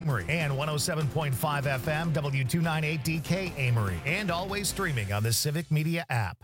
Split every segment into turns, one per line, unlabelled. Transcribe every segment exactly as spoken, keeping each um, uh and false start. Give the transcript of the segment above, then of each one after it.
Montgomery, and one oh seven point five F M, W two ninety-eight D K Amory, and always streaming on the Civic Media app.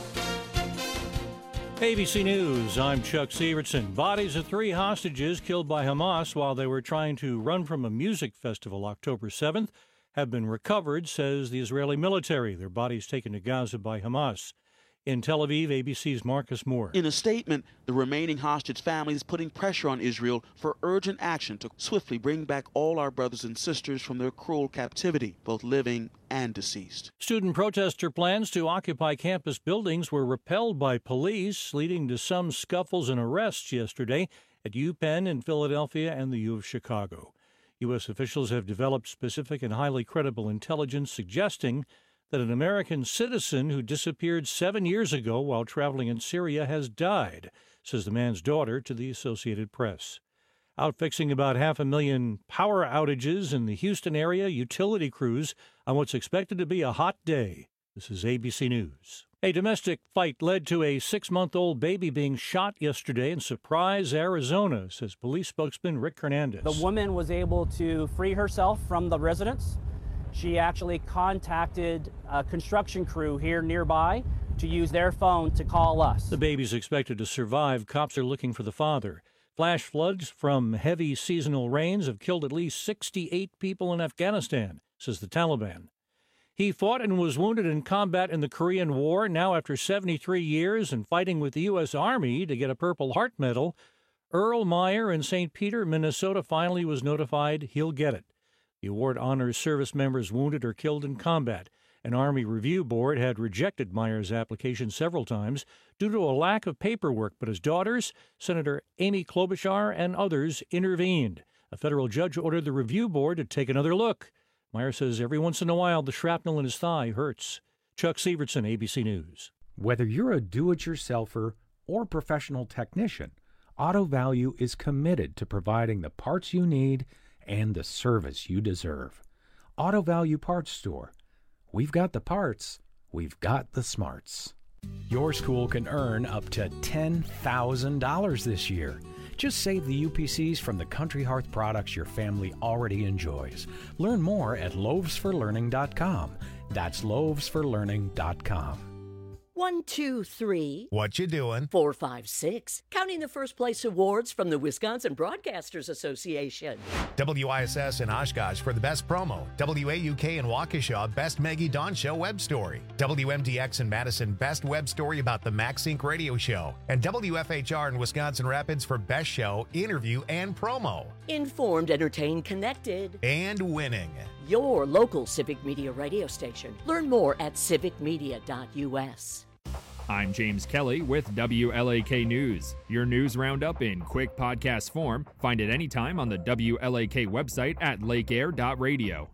A B C News, I'm Chuck Sievertson. Bodies of three hostages killed by Hamas while they were trying to run from a music festival October seventh have been recovered, says the Israeli military. Their bodies taken to Gaza by Hamas. In Tel Aviv, A B C's Marcus Moore.
In a statement, the remaining hostage family is putting pressure on Israel for urgent action to swiftly bring back all our brothers and sisters from their cruel captivity, both living and deceased.
Student protester plans to occupy campus buildings were repelled by police, leading to some scuffles and arrests yesterday at UPenn in Philadelphia and the U of Chicago. U S officials have developed specific and highly credible intelligence suggesting that an American citizen who disappeared seven years ago while traveling in Syria has died, says the man's daughter to the Associated Press. Out fixing about half a million power outages in the Houston area, utility crews on what's expected to be a hot day. This is A B C News. A domestic fight led to a six-month-old baby being shot yesterday in Surprise, Arizona, says police spokesman Rick Hernandez.
The woman was able to free herself from the residence. She actually contacted a construction crew here nearby to use their phone to call us.
The baby's expected to survive. Cops are looking for the father. Flash floods from heavy seasonal rains have killed at least sixty-eight people in Afghanistan, says the Taliban. He fought and was wounded in combat in the Korean War. Now, after seventy-three years and fighting with the U S Army to get a Purple Heart Medal, Earl Meyer in Saint Peter, Minnesota, finally was notified he'll get it. The award honors service members wounded or killed in combat. An Army Review Board had rejected Meyer's application several times due to a lack of paperwork, but his daughters, Senator Amy Klobuchar, and others intervened. A federal judge ordered the review board to take another look. Meyer says every once in a while the shrapnel in his thigh hurts. Chuck Sievertson, A B C News.
Whether you're a do-it-yourselfer or professional technician, Auto Value is committed to providing the parts you need and the service you deserve. Auto Value Parts Store. We've got the parts. We've got the smarts. Your school can earn up to ten thousand dollars this year. Just save the U P Cs from the Country Hearth products your family already enjoys. Learn more at loaves for learning dot com. That's loaves for learning dot com.
One, two, three.
What you doing?
Four, five, six. Counting the first place awards from the Wisconsin Broadcasters Association.
W I S S in Oshkosh for the best promo. W A U K in Waukesha, best Maggie Dawn Show web story. W M D X in Madison, best web story about the MaxSync radio show. And W F H R in Wisconsin Rapids for best show, interview, and promo.
Informed, entertained, connected.
And winning.
Your local Civic Media radio station. Learn more at civic media dot U S.
I'm James Kelly with W L A K News. Your news roundup in quick podcast form. Find it anytime on the W L A K website at lake air dot radio.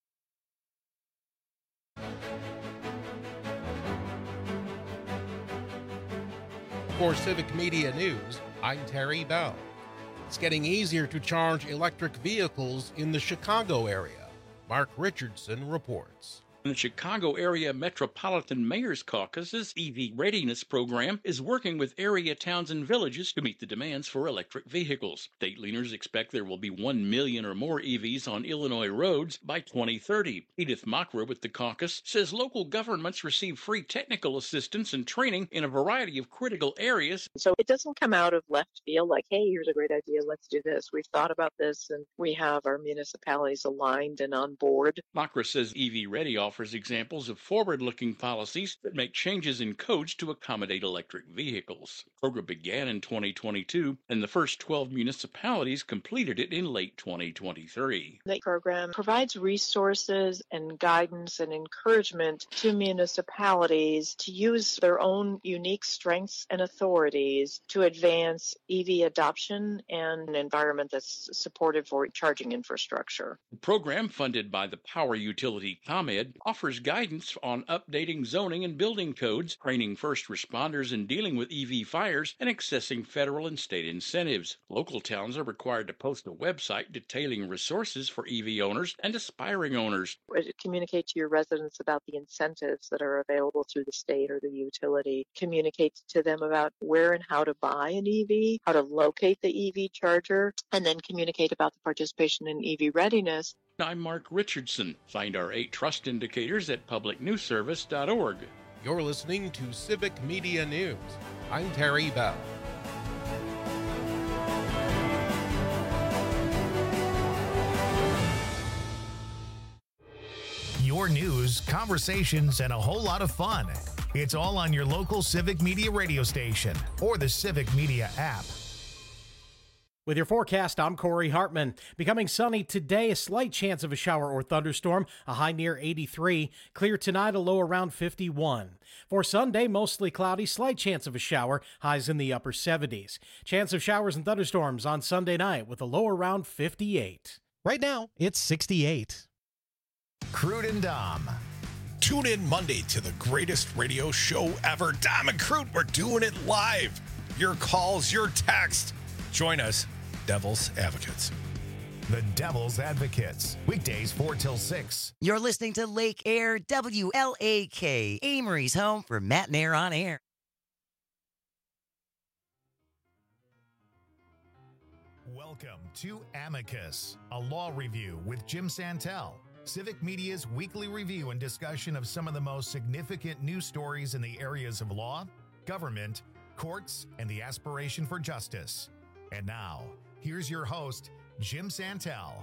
For Civic Media News, I'm Terry Bell. It's getting easier to charge electric vehicles in the Chicago area. Mark Richardson reports.
The Chicago Area Metropolitan Mayor's Caucus's E V Readiness Program is working with area towns and villages to meet the demands for electric vehicles. State leaders expect there will be one million or more E Vs on Illinois roads by twenty thirty. Edith Makra with the caucus says local governments receive free technical assistance and training in a variety of critical areas.
So it doesn't come out of left field like, hey, here's a great idea, let's do this. We've thought about this and we have our municipalities aligned and on board.
Makra says E V Ready offers examples of forward-looking policies that make changes in codes to accommodate electric vehicles. The program began in twenty twenty-two, and the first twelve municipalities completed it in late twenty twenty-three.
The program provides resources and guidance and encouragement to municipalities to use their own unique strengths and authorities to advance E V adoption and an environment that's supportive for charging infrastructure.
The program, funded by the power utility ComEd, offers guidance on updating zoning and building codes, training first responders in dealing with E V fires, and accessing federal and state incentives. Local towns are required to post a website detailing resources for E V owners and aspiring owners.
Communicate to your residents about the incentives that are available through the state or the utility. Communicate to them about where and how to buy an E V, how to locate the E V charger, and then communicate about the participation in E V readiness.
I'm Mark Richardson. Find our eight trust indicators at public news service dot org.
You're listening to Civic Media News. I'm Terry Bell.
Your news, conversations, and a whole lot of fun. It's all on your local Civic Media radio station or the Civic Media app.
With your forecast, I'm Corey Hartman. Becoming sunny today, a slight chance of a shower or thunderstorm, a high near eighty-three. Clear tonight, a low around fifty-one. For Sunday, mostly cloudy, slight chance of a shower, highs in the upper seventies. Chance of showers and thunderstorms on Sunday night with a low around fifty-eight.
Right now, it's sixty-eight.
Crude and Dom.
Tune in Monday to the greatest radio show ever. Dom and Crude, we're doing it live. Your calls, your text. Join us, Devil's Advocates.
The Devil's Advocates. Weekdays four till six.
You're listening to Lake Air W L A K, Amory's home for Matt and Air on Air.
Welcome to Amicus, a law review with Jim Santel. Civic Media's weekly review and discussion of some of the most significant news stories in the areas of law, government, courts, and the aspiration for justice. And now, here's your host, Jim Santel.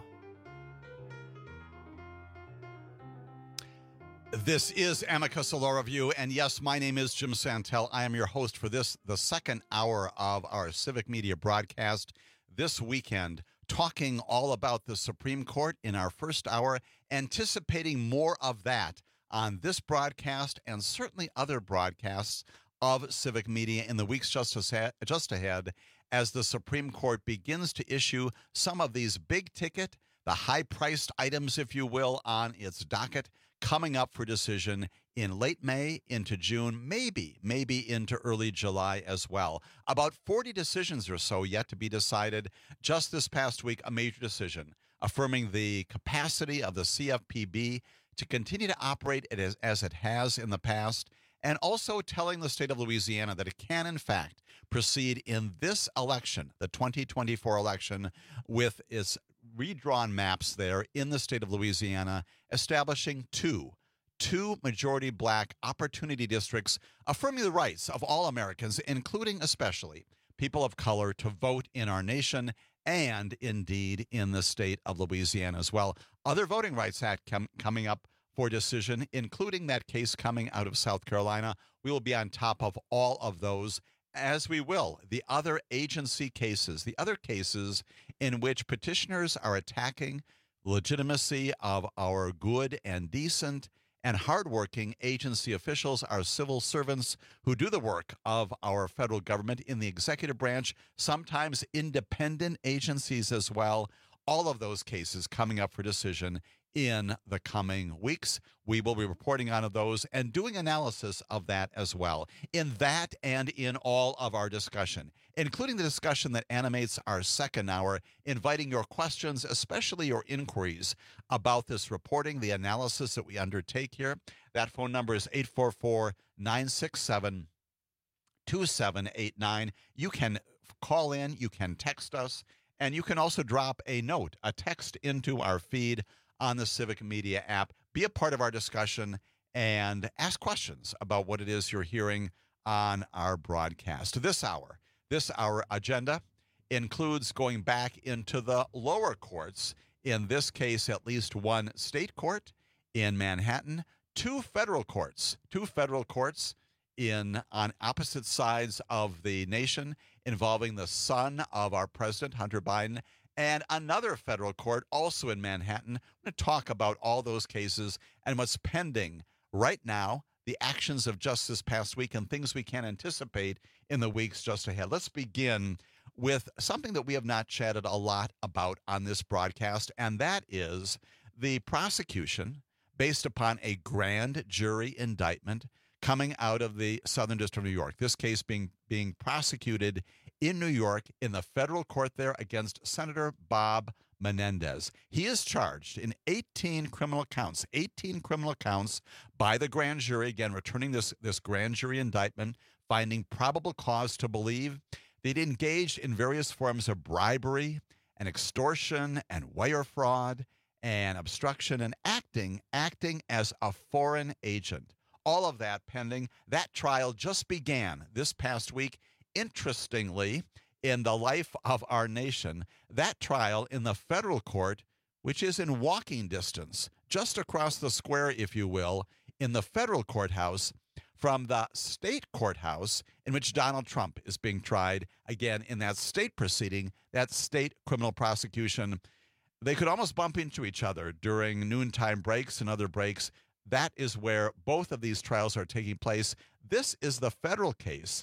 This is Amicus, a law review, and yes, my name is Jim Santel. I am your host for this, the second hour of our Civic Media broadcast this weekend, talking all about the Supreme Court in our first hour, anticipating more of that on this broadcast and certainly other broadcasts of Civic Media in the weeks just ahead, as the Supreme Court begins to issue some of these big-ticket, the high-priced items, if you will, on its docket, coming up for decision in late May into June, maybe, maybe into early July as well. About forty decisions or so yet to be decided. Just this past week, a major decision affirming the capacity of the C F P B to continue to operate it as, as it has in the past, and also telling the state of Louisiana that it can, in fact, proceed in this election, the twenty twenty-four election, with its redrawn maps there in the state of Louisiana, establishing two, two majority black opportunity districts, affirming the rights of all Americans, including especially people of color, to vote in our nation and indeed in the state of Louisiana as well. Other Voting Rights Act com- coming up for decision, including that case coming out of South Carolina. We will be on top of all of those, as we will the other agency cases, the other cases in which petitioners are attacking legitimacy of our good and decent and hardworking agency officials, our civil servants who do the work of our federal government in the executive branch, sometimes independent agencies as well. All of those cases coming up for decision in the coming weeks. We will be reporting on those and doing analysis of that as well, in that and in all of our discussion, including the discussion that animates our second hour, inviting your questions, especially your inquiries about this reporting, the analysis that we undertake here. That phone number is eight four four, nine six seven, two seven eight nine. You can call in, you can text us, and you can also drop a note, a text into our feed on the Civic Media app. Be a part of our discussion and ask questions about what it is you're hearing on our broadcast. This hour, this hour agenda includes going back into the lower courts, in this case, at least one state court in Manhattan, two federal courts, two federal courts in on opposite sides of the nation, involving the son of our president, Hunter Biden, and another federal court also in Manhattan. I'm going to talk about all those cases and what's pending right now, the actions of just this past week, and things we can anticipate in the weeks just ahead. Let's begin with something that we have not chatted a lot about on this broadcast, and that is the prosecution based upon a grand jury indictment coming out of the Southern District of New York. This case being being prosecuted in New York in the federal court there against Senator Bob Menendez. He is charged in eighteen criminal counts, eighteen criminal counts by the grand jury, again, returning this, this grand jury indictment, finding probable cause to believe they'd engaged in various forms of bribery and extortion and wire fraud and obstruction and acting, acting as a foreign agent. All of that pending. That trial just began this past week. Interestingly, in the life of our nation, that trial in the federal court, which is in walking distance, just across the square, if you will, in the federal courthouse from the state courthouse in which Donald Trump is being tried, again, in that state proceeding, that state criminal prosecution. They could almost bump into each other during noontime breaks and other breaks. That is where both of these trials are taking place. This is the federal case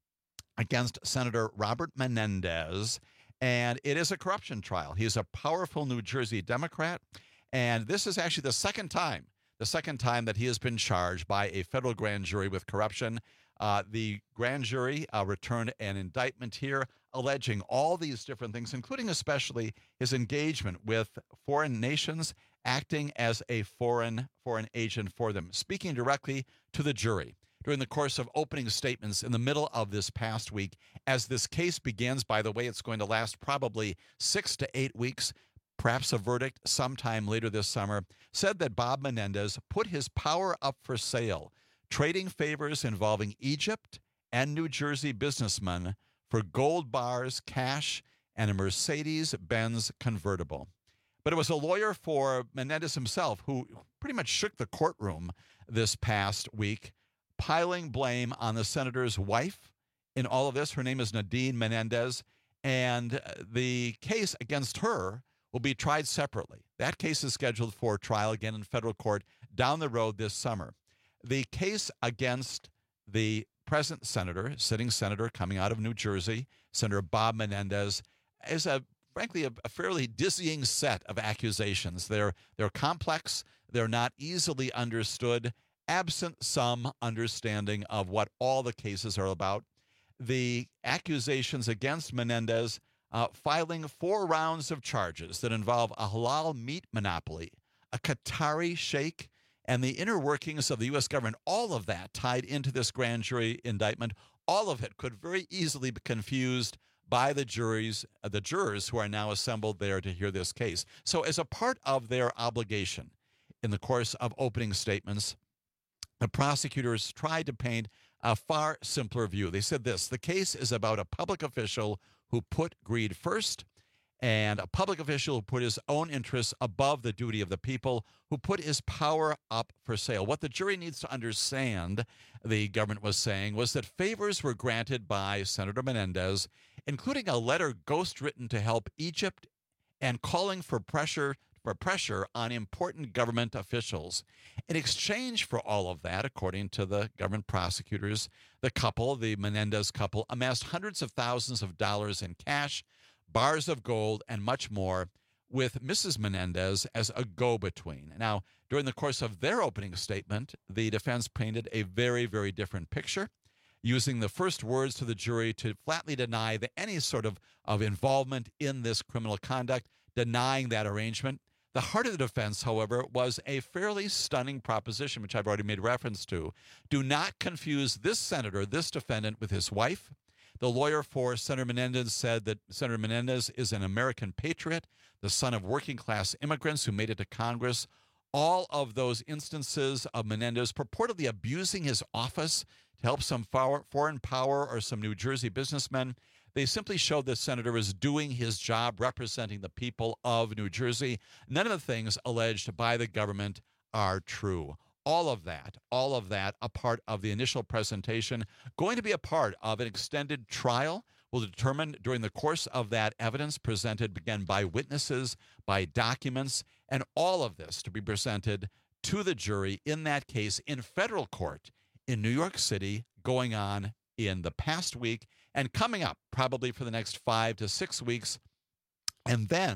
against Senator Robert Menendez, and it is a corruption trial. He's a powerful New Jersey Democrat, and this is actually the second time, the second time that he has been charged by a federal grand jury with corruption. Uh, the grand jury uh, returned an indictment here alleging all these different things, including especially his engagement with foreign nations, acting as a foreign foreign agent for them, speaking directly to the jury during the course of opening statements in the middle of this past week. As this case begins, by the way, it's going to last probably six to eight weeks, perhaps a verdict sometime later this summer, said that Bob Menendez put his power up for sale, trading favors involving Egypt and New Jersey businessmen for gold bars, cash, and a Mercedes-Benz convertible. But it was a lawyer for Menendez himself who pretty much shook the courtroom this past week, piling blame on the senator's wife in all of this. Her name is Nadine Menendez, and the case against her will be tried separately. That case is scheduled for trial again in federal court down the road this summer. The case against the present senator, sitting senator coming out of New Jersey, Senator Bob Menendez, is a frankly a, a fairly dizzying set of accusations. They're they're complex. They're not easily understood, absent some understanding of what all the cases are about. The accusations against Menendez, uh, filing four rounds of charges that involve a halal meat monopoly, a Qatari sheikh, and the inner workings of the U S government, all of that tied into this grand jury indictment. All of it could very easily be confused by the juries, uh, the jurors who are now assembled there to hear this case. So as a part of their obligation in the course of opening statements, the prosecutors tried to paint a far simpler view. They said this: the case is about a public official who put greed first, and a public official who put his own interests above the duty of the people, who put his power up for sale. What the jury needs to understand, the government was saying, was that favors were granted by Senator Menendez, including a letter ghostwritten to help Egypt and calling for pressure for pressure on important government officials. In exchange for all of that, according to the government prosecutors, the couple, the Menendez couple, amassed hundreds of thousands of dollars in cash, bars of gold, and much more, with Missus Menendez as a go-between. Now, during the course of their opening statement, the defense painted a very, very different picture, using the first words to the jury to flatly deny that any sort of, of involvement in this criminal conduct, denying that arrangement. The heart of the defense, however, was a fairly stunning proposition, which I've already made reference to. Do not confuse this senator, this defendant, with his wife. The lawyer for Senator Menendez said that Senator Menendez is an American patriot, the son of working-class immigrants who made it to Congress. All of those instances of Menendez purportedly abusing his office to help some foreign power or some New Jersey businessmen, they simply showed that senator is doing his job representing the people of New Jersey. None of the things alleged by the government are true. All of that, all of that, a part of the initial presentation, going to be a part of an extended trial. Will determine during the course of that evidence presented again by witnesses, by documents, and all of this to be presented to the jury in that case in federal court in New York City, going on in the past week and coming up probably for the next five to six weeks, and then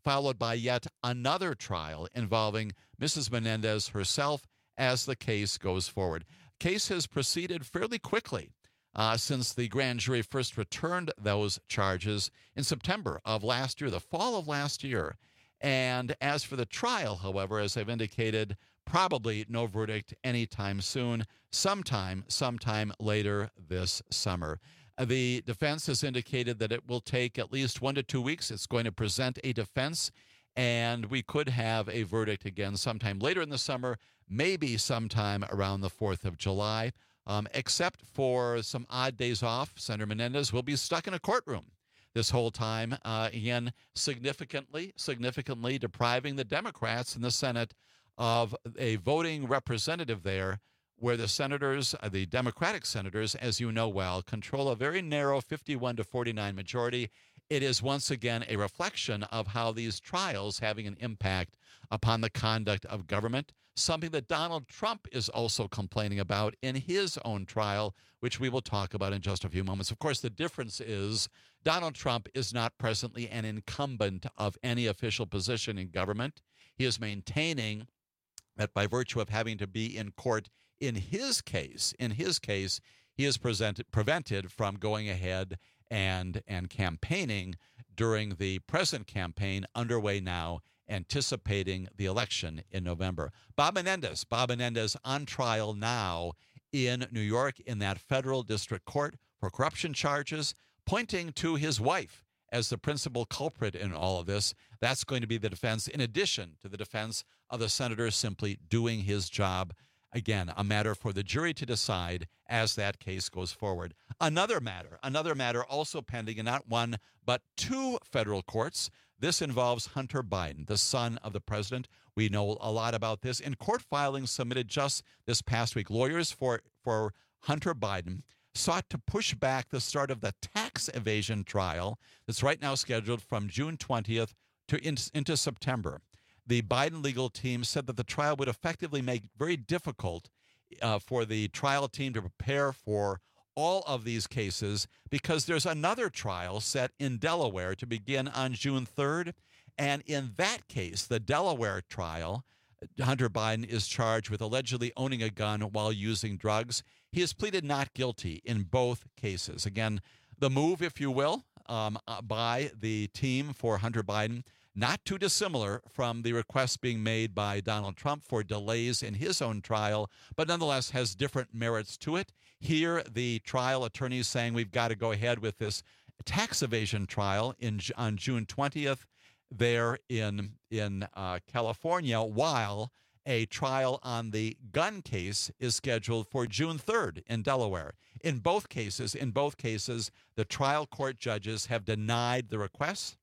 followed by yet another trial involving Missus Menendez herself as the case goes forward. Case has proceeded fairly quickly uh, since the grand jury first returned those charges in September of last year, the fall of last year. And as for the trial, however, as I've indicated, probably no verdict anytime soon, sometime, sometime later this summer. The defense has indicated that it will take at least one to two weeks. It's going to present a defense, and we could have a verdict again sometime later in the summer, maybe sometime around the fourth of July. Um, except for some odd days off, Senator Menendez will be stuck in a courtroom this whole time, uh, again, significantly, significantly depriving the Democrats in the Senate of a voting representative there, where the senators, uh, the Democratic senators, as you know well, control a very narrow fifty-one to forty-nine majority. It is once again a reflection of how these trials having an impact upon the conduct of government, something that Donald Trump is also complaining about in his own trial, which we will talk about in just a few moments. Of course, the difference is Donald Trump is not presently an incumbent of any official position in government. He is maintaining that by virtue of having to be in court in his case, in his case, he is presented, prevented from going ahead and, and campaigning during the present campaign underway now, anticipating the election in November. Bob Menendez, Bob Menendez on trial now in New York in that federal district court for corruption charges, pointing to his wife as the principal culprit in all of this. That's going to be the defense, in addition to the defense of the senator simply doing his job. Again, a matter for the jury to decide as that case goes forward. Another matter, another matter also pending in not one, but two federal courts. This involves Hunter Biden, the son of the president. We know a lot about this. In court filings submitted just this past week, lawyers for, for Hunter Biden sought to push back the start of the tax evasion trial that's right now scheduled from June twentieth to in, into September. The Biden legal team said that the trial would effectively make it very difficult uh, for the trial team to prepare for all of these cases because there's another trial set in Delaware to begin on June third. And in that case, the Delaware trial, Hunter Biden is charged with allegedly owning a gun while using drugs. He has pleaded not guilty in both cases. Again, the move, if you will, um, uh, by the team for Hunter Biden, not too dissimilar from the request being made by Donald Trump for delays in his own trial, but nonetheless has different merits to it. Here, the trial attorneys saying we've got to go ahead with this tax evasion trial in on June twentieth there in, in uh, California, while a trial on the gun case is scheduled for June third in Delaware. In both cases, in both cases, the trial court judges have denied the requests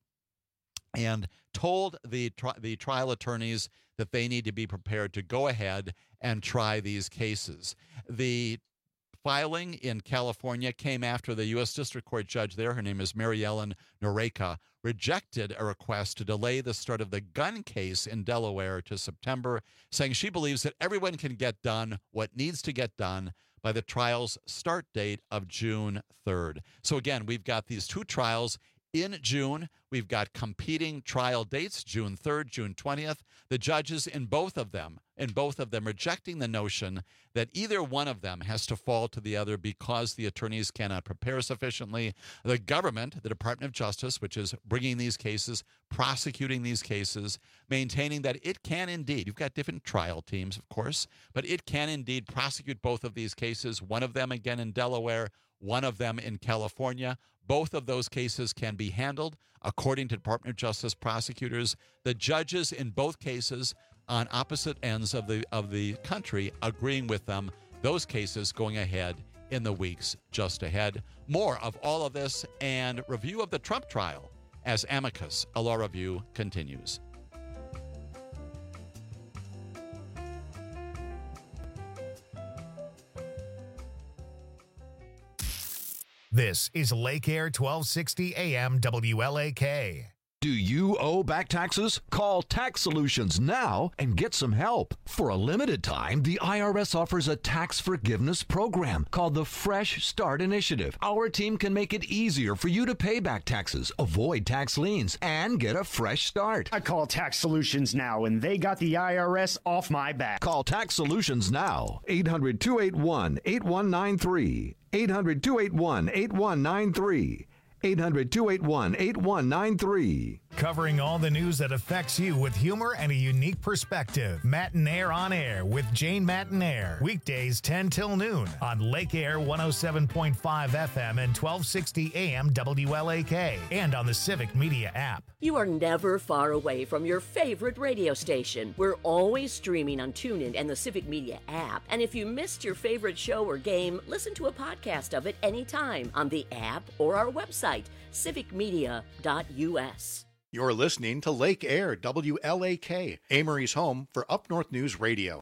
and told the tri- the trial attorneys that they need to be prepared to go ahead and try these cases. The filing in California came after the U S District Court judge there, her name is Mary Ellen Noreika, rejected a request to delay the start of the gun case in Delaware to September, saying she believes that everyone can get done what needs to get done by the trial's start date of June third. So again, we've got these two trials in June. We've got competing trial dates, June third, June twentieth. The judges in both of them, in both of them rejecting the notion that either one of them has to fall to the other because the attorneys cannot prepare sufficiently. The government, the Department of Justice, which is bringing these cases, prosecuting these cases, maintaining that it can indeed, you've got different trial teams, of course, but it can indeed prosecute both of these cases, one of them again in Delaware, one of them in California. Both of those cases can be handled according to Department of Justice prosecutors. The judges in both cases on opposite ends of the of the country agreeing with them. Those cases going ahead in the weeks just ahead. More of all of this and review of the Trump trial as Amicus, a law review, continues.
This is Lake Air twelve sixty A M W L A K.
Do you owe back taxes? Call Tax Solutions now and get some help. For a limited time, the I R S offers a tax forgiveness program called the Fresh Start Initiative. Our team can make it easier for you to pay back taxes, avoid tax liens, and get a fresh start.
I call Tax Solutions now, and they got the I R S off my back.
Call Tax Solutions now. eight hundred, two eight one, eight one nine three. eight hundred, two eight one, eight one nine three. eight hundred, two eight one, eight one nine three.
Covering all the news that affects you with humor and a unique perspective. Matinaire on Air with Jane Matinaire. Weekdays ten till noon on Lake Air one oh seven point five F M and twelve sixty A M W L A K and on the Civic Media app.
You are never far away from your favorite radio station. We're always streaming on TuneIn and the Civic Media app. And if you missed your favorite show or game, listen to a podcast of it anytime on the app or our website, civic media dot U S.
You're listening to Lake Air W L A K, Amory's home for Up North News Radio.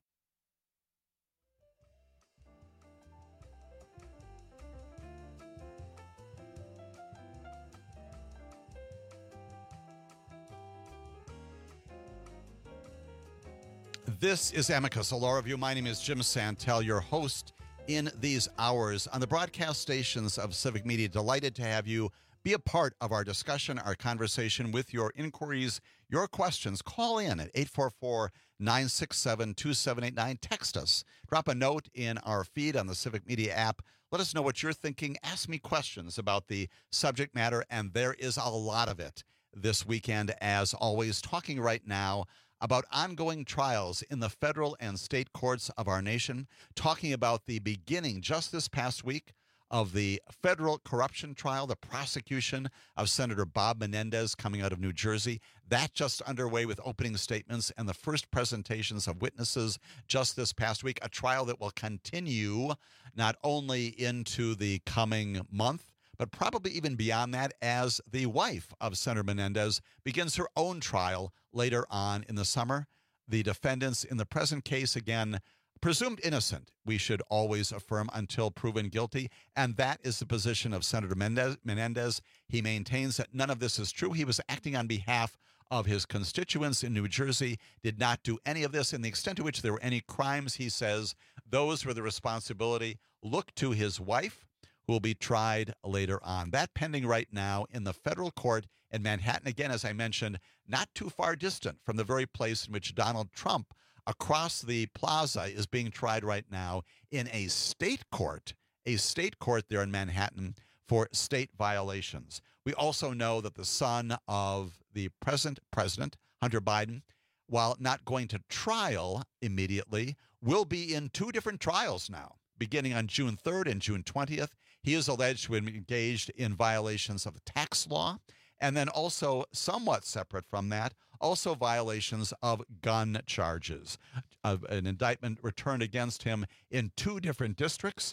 This is Amicus, a law review. My name is Jim Santel, your host in these hours on the broadcast stations of Civic Media. Delighted to have you be a part of our discussion, our conversation with your inquiries, your questions. Call in at eight four four, nine six seven, two seven eight nine. Text us. Drop a note in our feed on the Civic Media app. Let us know what you're thinking. Ask me questions about the subject matter, and there is a lot of it this weekend, as always, talking right now about ongoing trials in the federal and state courts of our nation, talking about the beginning just this past week of the federal corruption trial, the prosecution of Senator Bob Menendez coming out of New Jersey. That just underway with opening statements and the first presentations of witnesses just this past week, a trial that will continue not only into the coming month, but probably even beyond that, as the wife of Senator Menendez begins her own trial later on in the summer. The defendants in the present case, again, presumed innocent, we should always affirm, until proven guilty, and that is the position of Senator Mendez, Menendez. He maintains that none of this is true. He was acting on behalf of his constituents in New Jersey, did not do any of this, and the extent to which there were any crimes, he says, those were the responsibility. Look to his wife, who will be tried later on. That pending right now in the federal court in Manhattan, again, as I mentioned, not too far distant from the very place in which Donald Trump, across the plaza, is being tried right now in a state court, a state court there in Manhattan for state violations. We also know that the son of the present president, Hunter Biden, while not going to trial immediately, will be in two different trials now, beginning on June third and June twentieth. He is alleged to have engaged in violations of the tax law, and then also, somewhat separate from that, also violations of gun charges. Uh, an indictment returned against him in two different districts,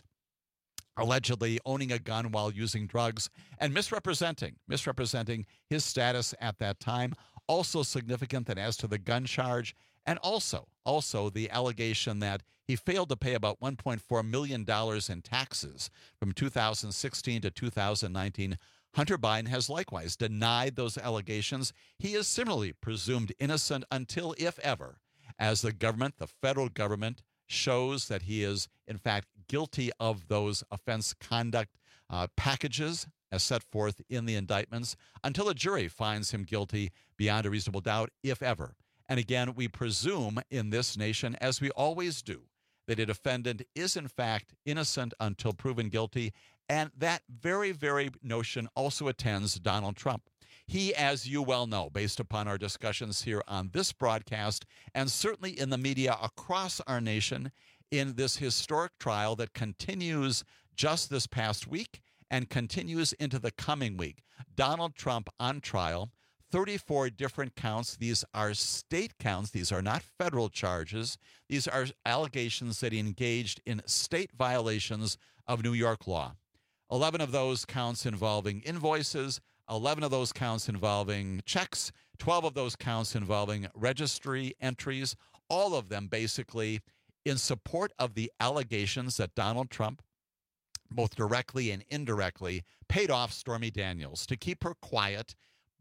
allegedly owning a gun while using drugs and misrepresenting, misrepresenting his status at that time. Also significant that as to the gun charge, and also, also the allegation that he failed to pay about one point four million dollars in taxes from two thousand sixteen to two thousand nineteen. Hunter Biden has likewise denied those allegations. He is similarly presumed innocent until, if ever, as the government, the federal government, shows that he is, in fact, guilty of those offense conduct uh, packages as set forth in the indictments, until a jury finds him guilty beyond a reasonable doubt, if ever. And again, we presume in this nation, as we always do, that a defendant is, in fact, innocent until proven guilty. And that very, very notion also attends Donald Trump. He, as you well know, based upon our discussions here on this broadcast, and certainly in the media across our nation, in this historic trial that continues just this past week and continues into the coming week. Donald Trump on trial, thirty-four different counts. These are state counts. These are not federal charges. These are allegations that he engaged in state violations of New York law. eleven of those counts involving invoices, eleven of those counts involving checks, twelve of those counts involving registry entries, all of them basically in support of the allegations that Donald Trump, both directly and indirectly, paid off Stormy Daniels to keep her quiet,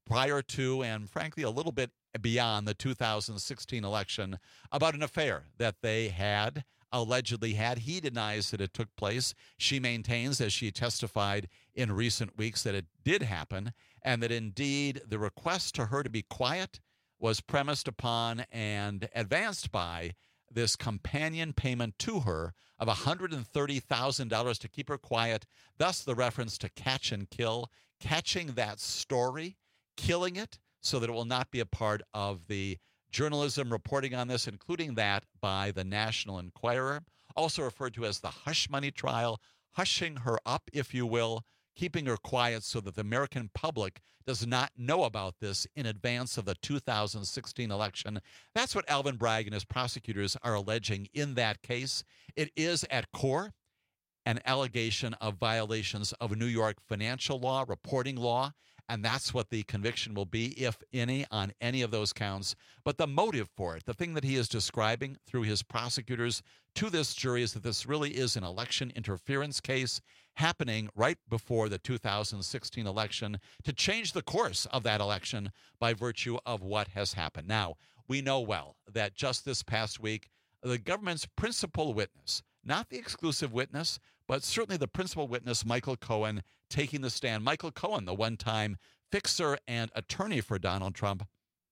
prior to and, frankly, a little bit beyond the two thousand sixteen election about an affair that they had, allegedly had. He denies that it took place. She maintains, as she testified in recent weeks, that it did happen and that indeed the request to her to be quiet was premised upon and advanced by this companion payment to her of one hundred thirty thousand dollars to keep her quiet, thus the reference to catch and kill, catching that story, killing it so that it will not be a part of the journalism reporting on this, including that by the National Enquirer, also referred to as the hush money trial, hushing her up, if you will, keeping her quiet so that the American public does not know about this in advance of the two thousand sixteen election. That's what Alvin Bragg and his prosecutors are alleging in that case. It is at core an allegation of violations of New York financial law, reporting law, and that's what the conviction will be, if any, on any of those counts. But the motive for it, the thing that he is describing through his prosecutors to this jury, is that this really is an election interference case happening right before the two thousand sixteen election to change the course of that election by virtue of what has happened. Now, we know well that just this past week, the government's principal witness, not the exclusive witness, but certainly the principal witness, Michael Cohen, taking the stand. Michael Cohen, the one-time fixer and attorney for Donald Trump,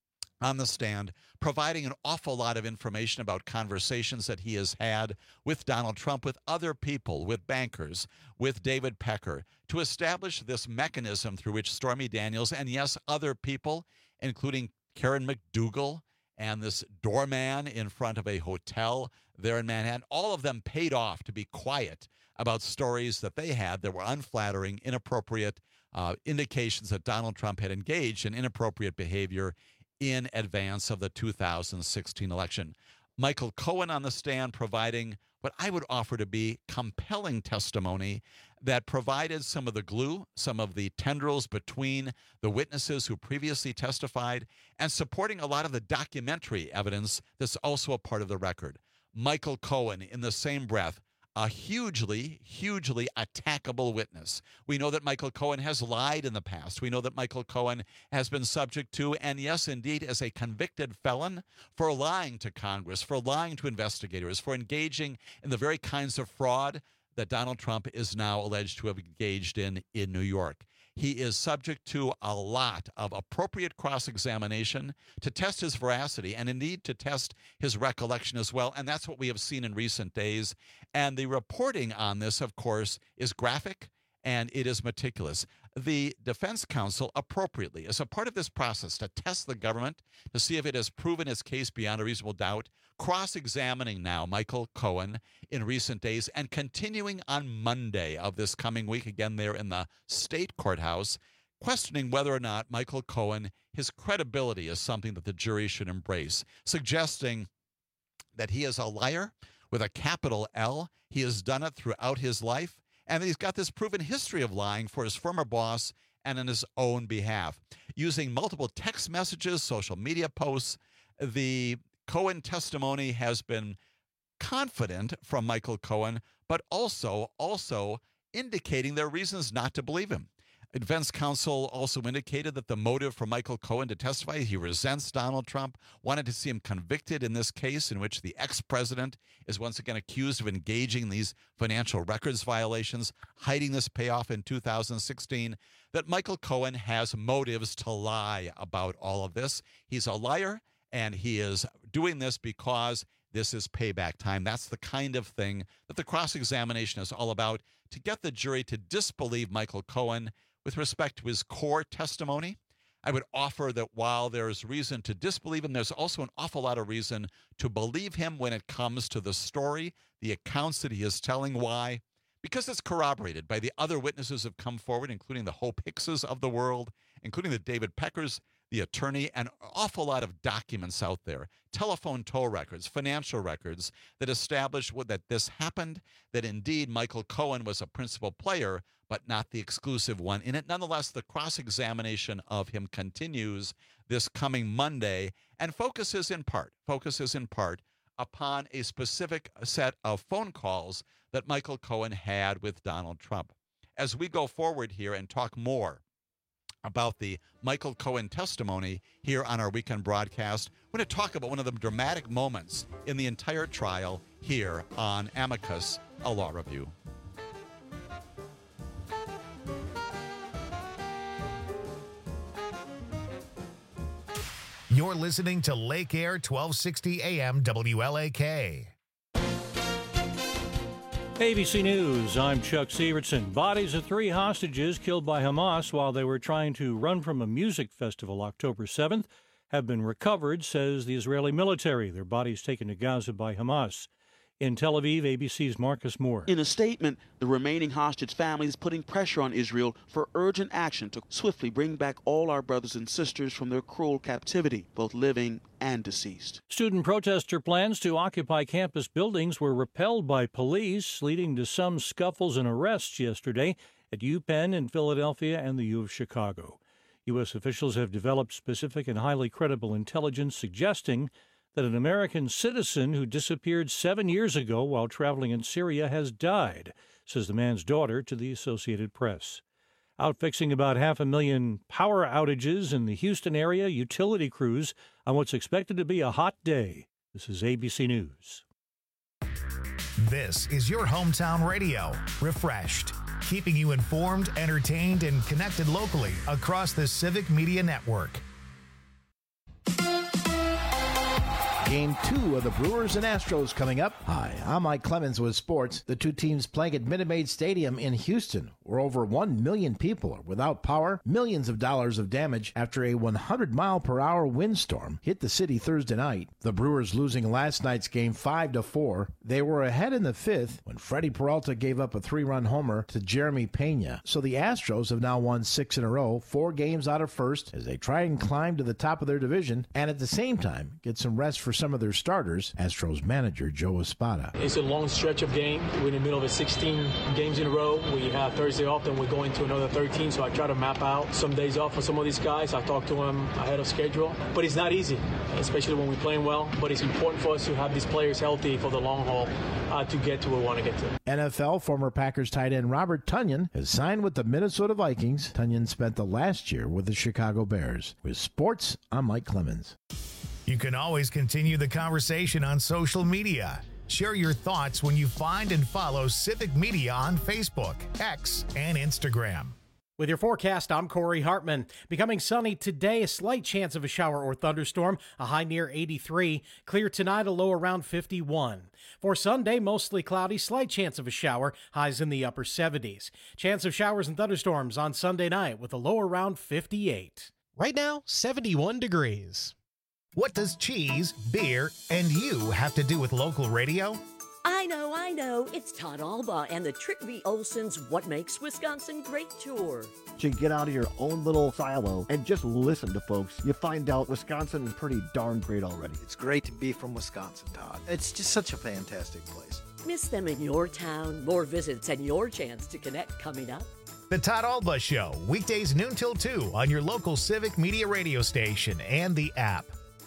on the stand, providing an awful lot of information about conversations that he has had with Donald Trump, with other people, with bankers, with David Pecker, to establish this mechanism through which Stormy Daniels, and yes, other people, including Karen McDougal and this doorman in front of a hotel there in Manhattan, all of them paid off to be quiet about stories that they had that were unflattering, inappropriate, uh, indications that Donald Trump had engaged in inappropriate behavior in advance of the two thousand sixteen election. Michael Cohen on the stand providing what I would offer to be compelling testimony that provided some of the glue, some of the tendrils between the witnesses who previously testified, and supporting a lot of the documentary evidence that's also a part of the record. Michael Cohen, in the same breath, a hugely, hugely attackable witness. We know that Michael Cohen has lied in the past. We know that Michael Cohen has been subject to, and yes, indeed, as a convicted felon, for lying to Congress, for lying to investigators, for engaging in the very kinds of fraud that Donald Trump is now alleged to have engaged in in New York. He is subject to a lot of appropriate cross-examination to test his veracity and indeed to test his recollection as well. And that's what we have seen in recent days. And the reporting on this, of course, is graphic and it is meticulous. The defense counsel appropriately, as a part of this process to test the government, to see if it has proven its case beyond a reasonable doubt, cross-examining now Michael Cohen in recent days and continuing on Monday of this coming week, again there in the state courthouse, questioning whether or not Michael Cohen, his credibility is something that the jury should embrace, suggesting that he is a liar with a capital L. He has done it throughout his life. And he's got this proven history of lying for his former boss and on his own behalf. Using multiple text messages, social media posts, the Cohen testimony has been confident from Michael Cohen, but also, also indicating there are reasons not to believe him. Defense counsel also indicated that the motive for Michael Cohen to testify, he resents Donald Trump, wanted to see him convicted in this case in which the ex-president is once again accused of engaging in these financial records violations, hiding this payoff in two thousand sixteen, that Michael Cohen has motives to lie about all of this. He's a liar, and he is doing this because this is payback time. That's the kind of thing that the cross-examination is all about, to get the jury to disbelieve Michael Cohen with respect to his core testimony. I would offer that while there is reason to disbelieve him, there's also an awful lot of reason to believe him when it comes to the story, the accounts that he is telling. Why? Because it's corroborated by the other witnesses who have come forward, including the Hope Hickses of the world, including the David Peckers, the attorney, and an awful lot of documents out there, telephone toll records, financial records that establish that this happened, that indeed Michael Cohen was a principal player, but not the exclusive one in it. Nonetheless, the cross-examination of him continues this coming Monday and focuses in part, focuses in part upon a specific set of phone calls that Michael Cohen had with Donald Trump. As we go forward here and talk more about the Michael Cohen testimony here on our weekend broadcast. We're going to talk about one of the dramatic moments in the entire trial here on Amicus, a law review.
You're listening to Lake Air twelve sixty A M W L A K.
A B C News, I'm Chuck Severson. Bodies of three hostages killed by Hamas while they were trying to run from a music festival October seventh have been recovered, says the Israeli military. Their bodies taken to Gaza by Hamas. In Tel Aviv, A B C's Marcus Moore.
In a statement, the remaining hostage family is putting pressure on Israel for urgent action to swiftly bring back all our brothers and sisters from their cruel captivity, both living and deceased.
Student protester plans to occupy campus buildings were repelled by police, leading to some scuffles and arrests yesterday at UPenn in Philadelphia and the U of Chicago. U S officials have developed specific and highly credible intelligence suggesting that an American citizen who disappeared seven years ago while traveling in Syria has died, says the man's daughter to the Associated Press. Out fixing about half a million power outages in the Houston area, utility crews on what's expected to be a hot day. This is A B C News.
This is your hometown radio, refreshed, keeping you informed, entertained, and connected locally across the Civic Media Network.
Game two of the Brewers and Astros coming up. Hi, I'm Mike Clemens with sports. The two teams playing at Minute Maid Stadium in Houston, where over one million people are without power, millions of dollars of damage after a one hundred mile per hour windstorm hit the city Thursday night. The Brewers losing last night's game five to four. They were ahead in the fifth when Freddie Peralta gave up a three-run homer to Jeremy Pena. So the Astros have now won six in a row, four games out of first, as they try and climb to the top of their division and at the same time get some rest for some of their starters, Astros manager Joe Espada.
It's a long stretch of game. We're in the middle of a sixteen games in a row. We have Thursday off, then we're going to another thirteen, so I try to map out some days off for some of these guys. I talk to them ahead of schedule, but it's not easy, especially when we're playing well, but it's important for us to have these players healthy for the long haul uh, to get to where we want to get to.
N F L former Packers tight end Robert Tonyan has signed with the Minnesota Vikings. Tonyan spent the last year with the Chicago Bears. With sports, I'm Mike Clemens.
You can always continue the conversation on social media. Share your thoughts when you find and follow Civic Media on Facebook, X, and Instagram.
With your forecast, I'm Corey Hartman. Becoming sunny today, a slight chance of a shower or thunderstorm, a high near eighty-three. Clear tonight, a low around fifty-one. For Sunday, mostly cloudy, slight chance of a shower, highs in the upper seventies. Chance of showers and thunderstorms on Sunday night with a low around fifty-eight.
Right now, seventy-one degrees.
What does cheese, beer, and you have to do with local radio?
I know, I know. It's Todd Alba and the Trick V. Olson's What Makes Wisconsin Great tour.
To get out of your own little silo and just listen to folks, you find out Wisconsin is pretty darn great already.
It's great to be from Wisconsin, Todd. It's just such a fantastic place.
Miss them in your town. More visits and your chance to connect coming up.
The Todd Alba Show, weekdays noon till two on your local Civic Media radio station and the app.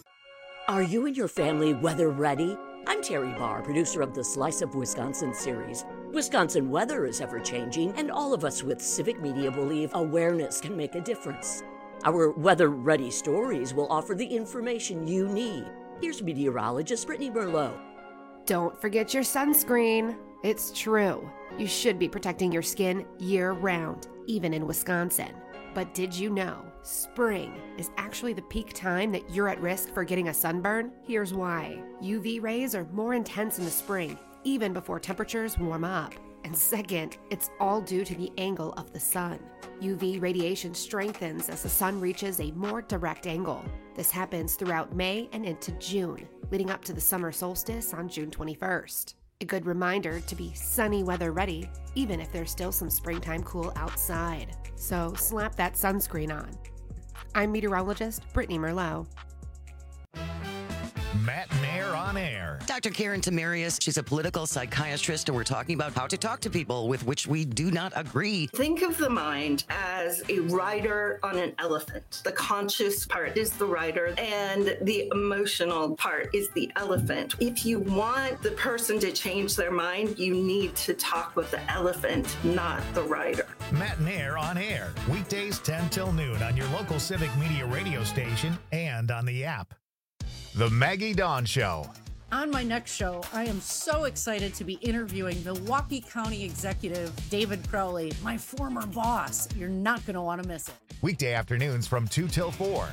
Are you and your family weather ready? I'm Terry Barr, producer of the Slice of Wisconsin series. Wisconsin weather is ever-changing, and all of us with Civic Media believe awareness can make a difference. Our weather-ready stories will offer the information you need. Here's meteorologist Brittany Merlot.
Don't forget your sunscreen. It's true. You should be protecting your skin year-round, even in Wisconsin. But did you know spring is actually the peak time that you're at risk for getting a sunburn? Here's why. U V rays are more intense in the spring, even before temperatures warm up. And second, it's all due to the angle of the sun. U V radiation strengthens as the sun reaches a more direct angle. This happens throughout May and into June, leading up to the summer solstice on June twenty-first. A good reminder to be sunny weather ready, even if there's still some springtime cool outside. So slap that sunscreen on. I'm meteorologist Brittany Merlot.
Matt and Air on on Air.
Doctor Karen Tamarius, she's a political psychiatrist, and we're talking about how to talk to people with which we do not agree.
Think of the mind as a rider on an elephant. The conscious part is the rider, and the emotional part is the elephant. If you want the person to change their mind, you need to talk with the elephant, not the rider.
Matt and Air on Air, weekdays ten till noon on your local Civic Media radio station and on the app. The Maggie Dawn Show.
On my next show, I am so excited to be interviewing Milwaukee County Executive David Crowley, my former boss. You're not going to want to miss it.
Weekday afternoons from two till four.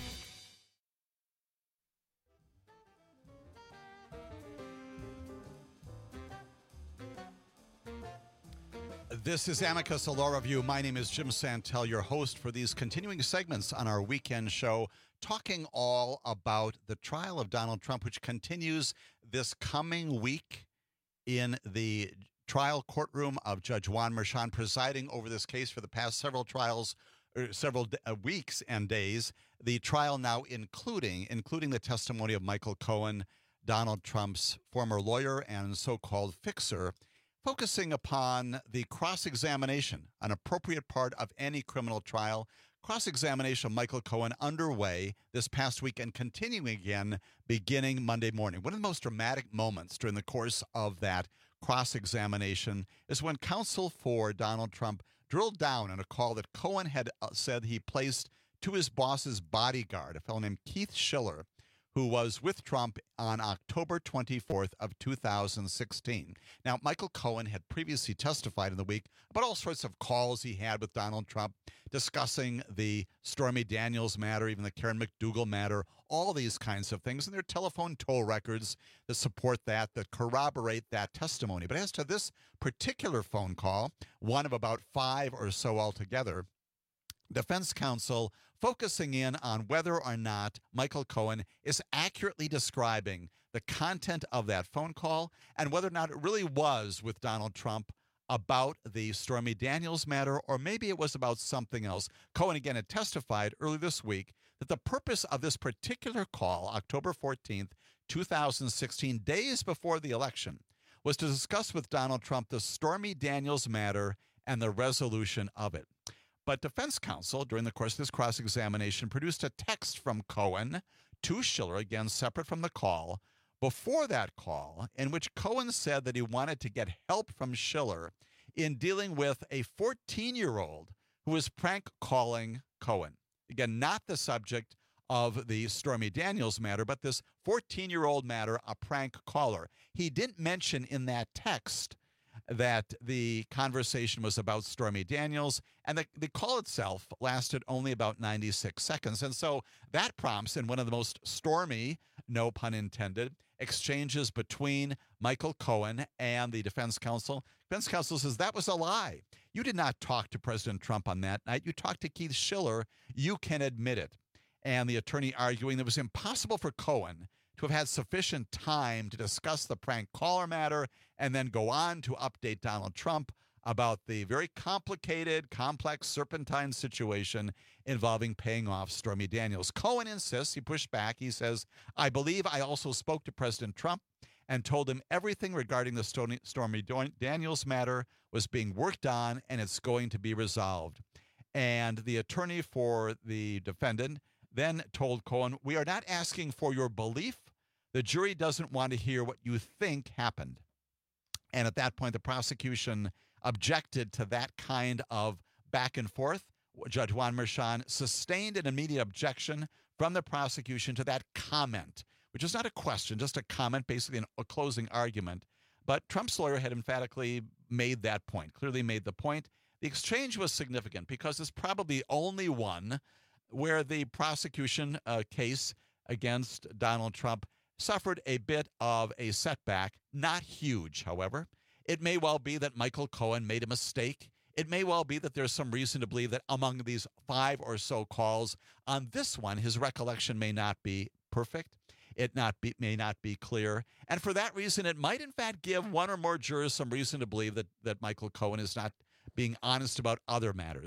This is Amicus, a law review. My name is Jim Santel, your host for these continuing segments on our weekend show, talking all about the trial of Donald Trump, which continues this coming week in the trial courtroom of Judge Juan Merchan, presiding over this case for the past several trials, or several uh, weeks and days. The trial now including including the testimony of Michael Cohen, Donald Trump's former lawyer and so-called fixer, focusing upon the cross-examination, an appropriate part of any criminal trial. Cross-examination of Michael Cohen underway this past week and continuing again beginning Monday morning. One of the most dramatic moments during the course of that cross-examination is when counsel for Donald Trump drilled down on a call that Cohen had said he placed to his boss's bodyguard, a fellow named Keith Schiller, who was with Trump on October twenty-fourth of two thousand sixteen. Now, Michael Cohen had previously testified in the week about all sorts of calls he had with Donald Trump, discussing the Stormy Daniels matter, even the Karen McDougal matter, all these kinds of things. And there are telephone toll records that support that, that corroborate that testimony. But as to this particular phone call, one of about five or so altogether, defense counsel focusing in on whether or not Michael Cohen is accurately describing the content of that phone call and whether or not it really was with Donald Trump about the Stormy Daniels matter, or maybe it was about something else. Cohen again had testified early this week that the purpose of this particular call, October fourteenth, two thousand sixteen, days before the election, was to discuss with Donald Trump the Stormy Daniels matter and the resolution of it. But defense counsel, during the course of this cross-examination, produced a text from Cohen to Schiller, again separate from the call, before that call, in which Cohen said that he wanted to get help from Schiller in dealing with a fourteen-year-old who was prank calling Cohen. Again, not the subject of the Stormy Daniels matter, but this fourteen-year-old matter, a prank caller. He didn't mention in that text that the conversation was about Stormy Daniels, and the, the call itself lasted only about ninety-six seconds. And so that prompts, in one of the most stormy, no pun intended, exchanges between Michael Cohen and the defense counsel. Defense counsel says that was a lie. You did not talk to President Trump on that night. You talked to Keith Schiller. You can admit it. And the attorney arguing that it was impossible for Cohen to have had sufficient time to discuss the prank caller matter and then go on to update Donald Trump about the very complicated, complex, serpentine situation involving paying off Stormy Daniels. Cohen insists, he pushed back, he says, I believe I also spoke to President Trump and told him everything regarding the Stormy Daniels matter was being worked on and it's going to be resolved. And the attorney for the defendant then told Cohen, we are not asking for your belief. The jury doesn't want to hear what you think happened. And at that point, the prosecution objected to that kind of back and forth. Judge Juan Merchan sustained an immediate objection from the prosecution to that comment, which is not a question, just a comment, basically an, a closing argument. But Trump's lawyer had emphatically made that point, clearly made the point. The exchange was significant because it's probably the only one where the prosecution uh, case against Donald Trump suffered a bit of a setback, not huge, however. It may well be that Michael Cohen made a mistake. It may well be that there's some reason to believe that among these five or so calls, on this one, his recollection may not be perfect. It not be, may not be clear. And for that reason, it might, in fact, give one or more jurors some reason to believe that, that Michael Cohen is not being honest about other matters.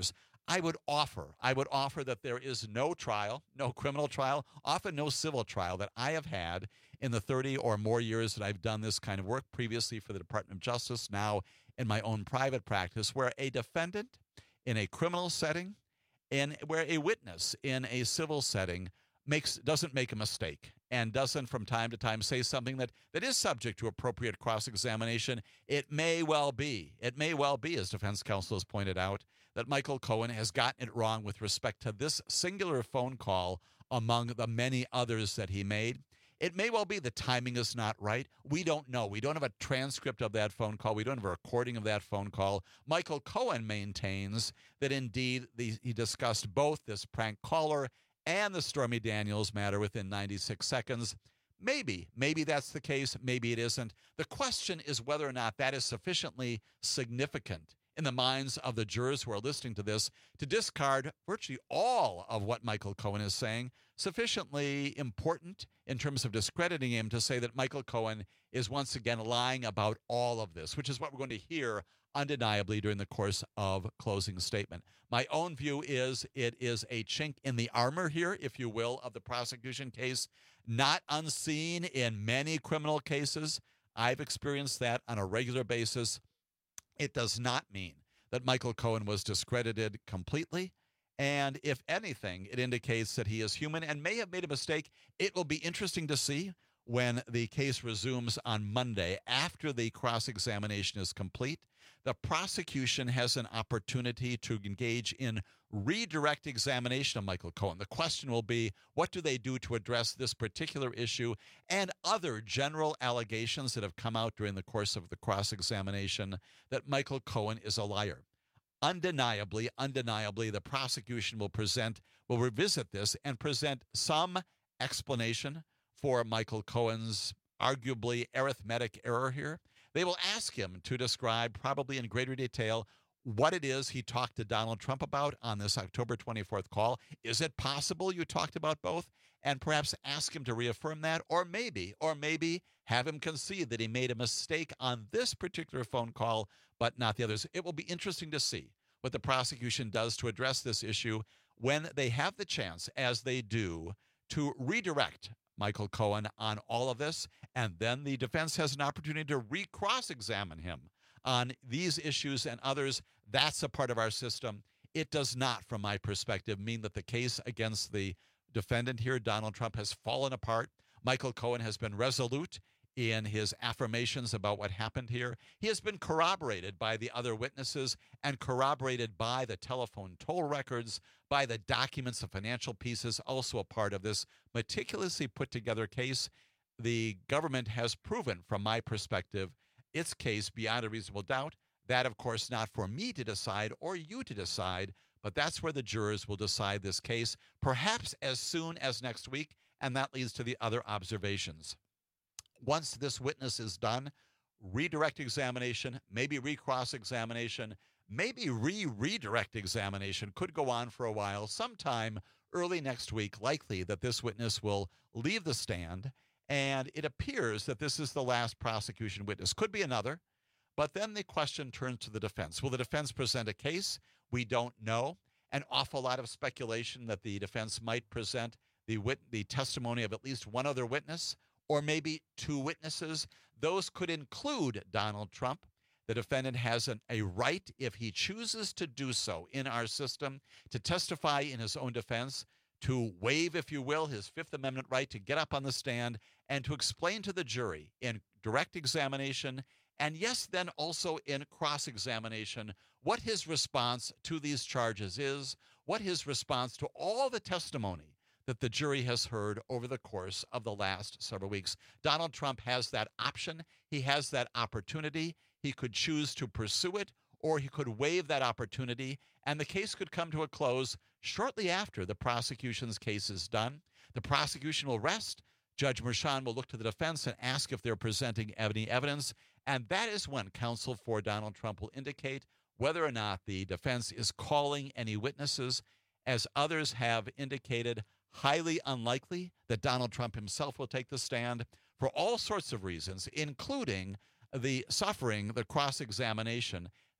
I would offer, I would offer that there is no trial, no criminal trial, often no civil trial that I have had in the thirty or more years that I've done this kind of work, previously for the Department of Justice, now in my own private practice, where a defendant in a criminal setting and where a witness in a civil setting makes doesn't make a mistake and doesn't from time to time say something that, that is subject to appropriate cross-examination. It may well be, it may well be, as defense counsel has pointed out, that Michael Cohen has gotten it wrong with respect to this singular phone call among the many others that he made. It may well be the timing is not right. We don't know. We don't have a transcript of that phone call. We don't have a recording of that phone call. Michael Cohen maintains that indeed the, he discussed both this prank caller and the Stormy Daniels matter within ninety-six seconds. Maybe, maybe that's the case. Maybe it isn't. The question is whether or not that is sufficiently significant in the minds of the jurors who are listening to this to discard virtually all of what Michael Cohen is saying, sufficiently important in terms of discrediting him to say that Michael Cohen is once again lying about all of this, which is what we're going to hear undeniably during the course of closing statement. My own view is it is a chink in the armor here, if you will, of the prosecution case, not unseen in many criminal cases. I've experienced that on a regular basis. It does not mean that Michael Cohen was discredited completely. And if anything, it indicates that he is human and may have made a mistake. It will be interesting to see when the case resumes on Monday after the cross-examination is complete. The prosecution has an opportunity to engage in redirect examination of Michael Cohen. The question will be, what do they do to address this particular issue and other general allegations that have come out during the course of the cross-examination that Michael Cohen is a liar? Undeniably, undeniably, the prosecution will present, will revisit this and present some explanation for Michael Cohen's arguably arithmetic error here. They will ask him to describe, probably in greater detail, what it is he talked to Donald Trump about on this October twenty-fourth call. Is it possible you talked about both? And perhaps ask him to reaffirm that, or maybe, or maybe have him concede that he made a mistake on this particular phone call, but not the others. It will be interesting to see what the prosecution does to address this issue when they have the chance, as they do, to redirect Michael Cohen on all of this, and then the defense has an opportunity to re-cross-examine him on these issues and others. That's a part of our system. It does not, from my perspective, mean that the case against the defendant here, Donald Trump, has fallen apart. Michael Cohen has been resolute in his affirmations about what happened here. He has been corroborated by the other witnesses and corroborated by the telephone toll records, by the documents, the financial pieces, also a part of this meticulously put together case. The government has proven, from my perspective, its case beyond a reasonable doubt. That, of course, not for me to decide or you to decide, but that's where the jurors will decide this case, perhaps as soon as next week, and that leads to the other observations. Once this witness is done, redirect examination, maybe recross examination, maybe re-redirect examination could go on for a while. Sometime early next week, likely that this witness will leave the stand, and it appears that this is the last prosecution witness. Could be another, but then the question turns to the defense. Will the defense present a case? We don't know. An awful lot of speculation that the defense might present the wit- the testimony of at least one other witness, or maybe two witnesses. Those could include Donald Trump. The defendant has an, a right, if he chooses to do so in our system, to testify in his own defense, to waive, if you will, his Fifth Amendment right to get up on the stand and to explain to the jury in direct examination, and yes, then also in cross-examination, what his response to these charges is, what his response to all the testimony that the jury has heard over the course of the last several weeks. Donald Trump has that option. He has that opportunity. He could choose to pursue it, or he could waive that opportunity, and the case could come to a close shortly after the prosecution's case is done. The prosecution will rest. Judge Merchan will look to the defense and ask if they're presenting any evidence, and that is when counsel for Donald Trump will indicate whether or not the defense is calling any witnesses. As others have indicated, highly unlikely that Donald Trump himself will take the stand for all sorts of reasons, including the suffering, the cross-examination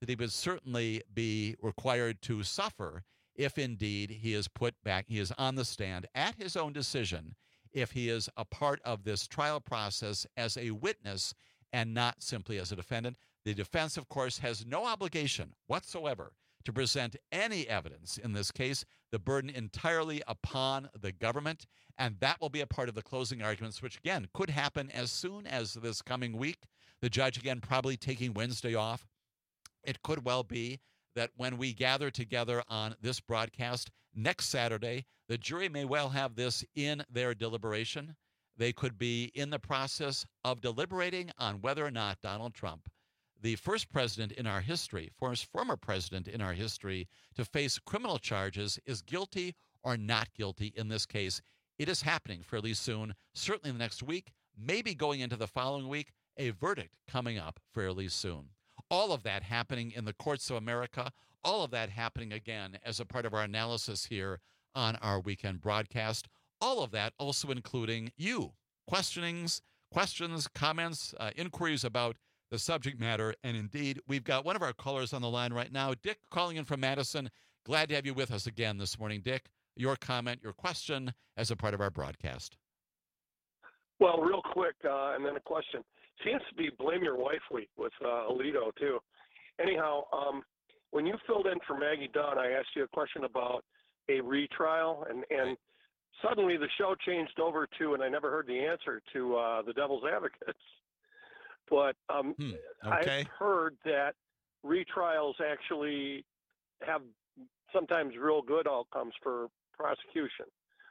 that he would certainly be required to suffer if indeed he is put back, he is on the stand at his own decision, if he is a part of this trial process as a witness and not simply as a defendant. The defense, of course, has no obligation whatsoever to present any evidence in this case, the burden entirely upon the government, and that will be a part of the closing arguments, which, again, could happen as soon as this coming week. The judge, again, probably taking Wednesday off. It could well be that when we gather together on this broadcast next Saturday, the jury may well have this in their deliberation. They could be in the process of deliberating on whether or not Donald Trump, the first president in our history, first former president in our history, to face criminal charges, is guilty or not guilty in this case. It is happening fairly soon, certainly in the next week, maybe going into the following week, a verdict coming up fairly soon. All of that happening in the courts of America, all of that happening again as a part of our analysis here on our weekend broadcast. All of that also including you, questionings, questions, comments, uh, inquiries about the subject matter. And indeed, we've got one of our callers on the line right now, Dick, calling in from Madison. Glad to have you with us again this morning, Dick. Your comment, your question as a part of our broadcast.
Well, real quick, uh, and then a question. Seems to be Blame Your Wife week with uh, Alito, too. Anyhow, um, when you filled in for Maggie Dunn, I asked you a question about a retrial, and, and suddenly the show changed over to, and I never heard the answer, to uh, the Devil's Advocates. But um,
hmm. okay.
I've heard that retrials actually have sometimes real good outcomes for prosecution.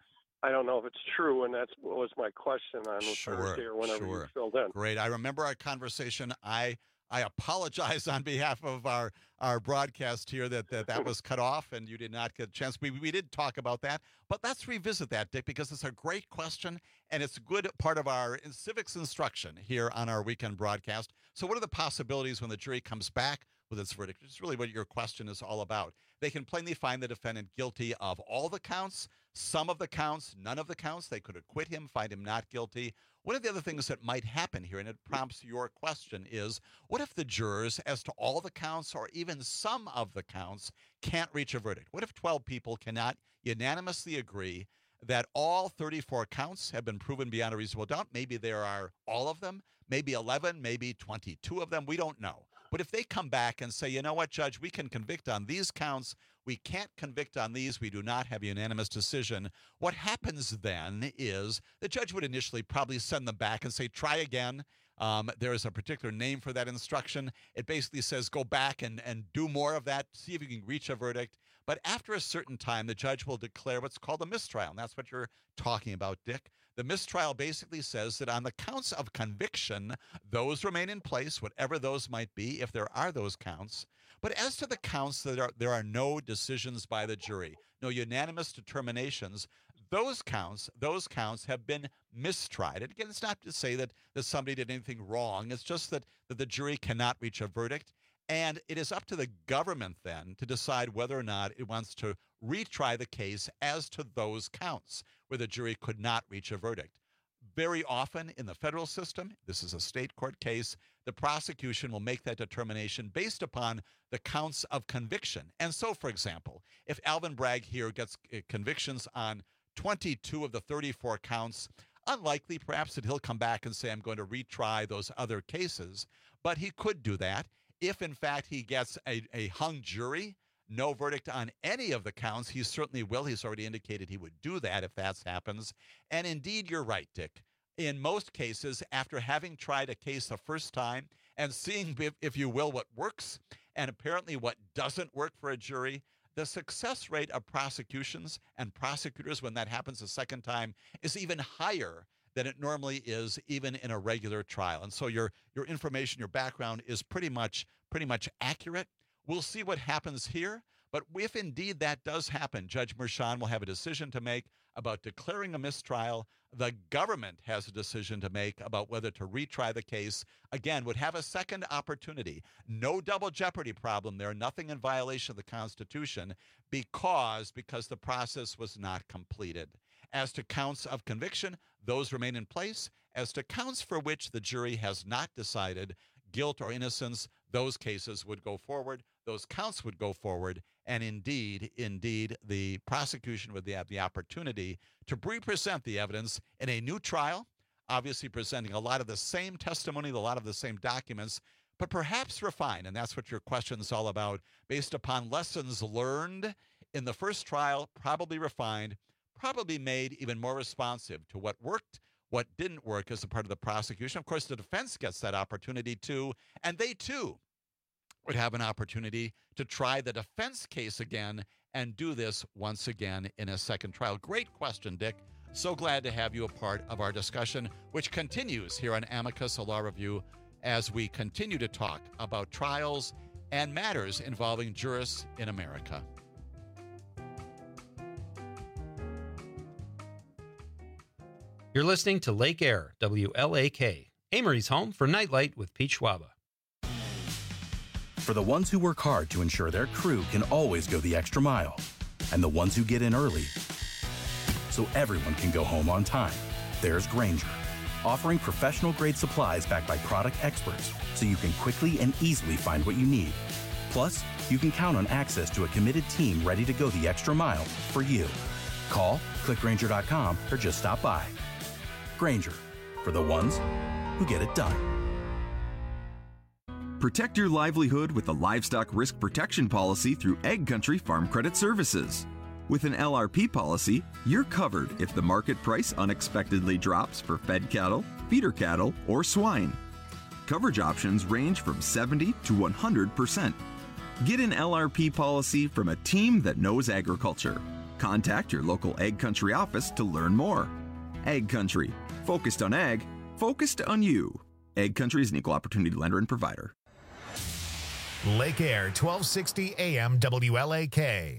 I don't know if it's true, and that was my question on
sure,
Thursday or whenever
sure.
you filled in.
Great. I remember our conversation. I I apologize on behalf of our, our broadcast here that, that that was cut off and you did not get a chance. We, we did talk about that, but let's revisit that, Dick, because it's a great question, and it's a good part of our civics instruction here on our weekend broadcast. So what are the possibilities when the jury comes back with its verdict? It's really what your question is all about. They can plainly find the defendant guilty of all the counts, some of the counts, none of the counts. They could acquit him, find him not guilty. One of the other things that might happen here, and it prompts your question, is what if the jurors, as to all the counts or even some of the counts, can't reach a verdict? What if twelve people cannot unanimously agree that all thirty-four counts have been proven beyond a reasonable doubt? Maybe there are all of them, maybe eleven, maybe twenty-two of them. We don't know. But if they come back and say, you know what, Judge, we can convict on these counts, we can't convict on these, we do not have a unanimous decision, what happens then is the judge would initially probably send them back and say, try again. Um, there is a particular name for that instruction. It basically says go back and, and do more of that, see if you can reach a verdict. But after a certain time, the judge will declare what's called a mistrial, and that's what you're talking about, Dick. The mistrial basically says that on the counts of conviction, those remain in place, whatever those might be, if there are those counts. But as to the counts that are, there are no decisions by the jury, no unanimous determinations, those counts, those counts have been mistried. And again, it's not to say that, that somebody did anything wrong. It's just that, that the jury cannot reach a verdict. And it is up to the government then to decide whether or not it wants to retry the case as to those counts where the jury could not reach a verdict. Very often in the federal system, this is a state court case, the prosecution will make that determination based upon the counts of conviction. And so, for example, if Alvin Bragg here gets convictions on twenty-two of the thirty-four counts, unlikely perhaps that he'll come back and say, I'm going to retry those other cases, but he could do that. If, in fact, he gets a, a hung jury, no verdict on any of the counts, he certainly will. He's already indicated he would do that if that happens. And indeed, you're right, Dick. In most cases, after having tried a case the first time and seeing, if, if you will, what works and apparently what doesn't work for a jury, the success rate of prosecutions and prosecutors when that happens a second time is even higher than it normally is, even in a regular trial. And so your your information, your background is pretty much pretty much accurate. We'll see what happens here. But if indeed that does happen, Judge Merchan will have a decision to make about declaring a mistrial. The government has a decision to make about whether to retry the case. Again, would have a second opportunity. No double jeopardy problem there, nothing in violation of the Constitution because, because the process was not completed. As to counts of conviction, those remain in place. As to counts for which the jury has not decided, guilt or innocence, those cases would go forward, those counts would go forward, and indeed, indeed, the prosecution would have the opportunity to represent the evidence in a new trial, obviously presenting a lot of the same testimony, a lot of the same documents, but perhaps refined, and that's what your question is all about, based upon lessons learned in the first trial, probably refined, probably made even more responsive to what worked, what didn't work as a part of the prosecution. Of course, the defense gets that opportunity too, and they too would have an opportunity to try the defense case again and do this once again in a second trial. Great question, Dick. So glad to have you a part of our discussion, which continues here on Amicus, a Law Review, as we continue to talk about trials and matters involving jurists in America.
You're listening to Lake Air, W L A K, Amory's home for Nightlight with Pete Schwaba.
For the ones who work hard to ensure their crew can always go the extra mile, and the ones who get in early so everyone can go home on time, there's Grainger, offering professional-grade supplies backed by product experts so you can quickly and easily find what you need. Plus, you can count on access to a committed team ready to go the extra mile for you. Call, click Grainger dot com, or just stop by. Grainger, for the ones who get it done.
Protect your livelihood with the Livestock Risk Protection Policy through Egg Country Farm Credit Services. With an L R P policy, you're covered if the market price unexpectedly drops for fed cattle, feeder cattle, or swine. Coverage options range from seventy to one hundred percent. Get an L R P policy from a team that knows agriculture. Contact your local Egg Country office to learn more. Egg Country, focused on ag, focused on you. Egg Country is an equal opportunity lender and provider.
Lake Air, twelve sixty A M W L A K.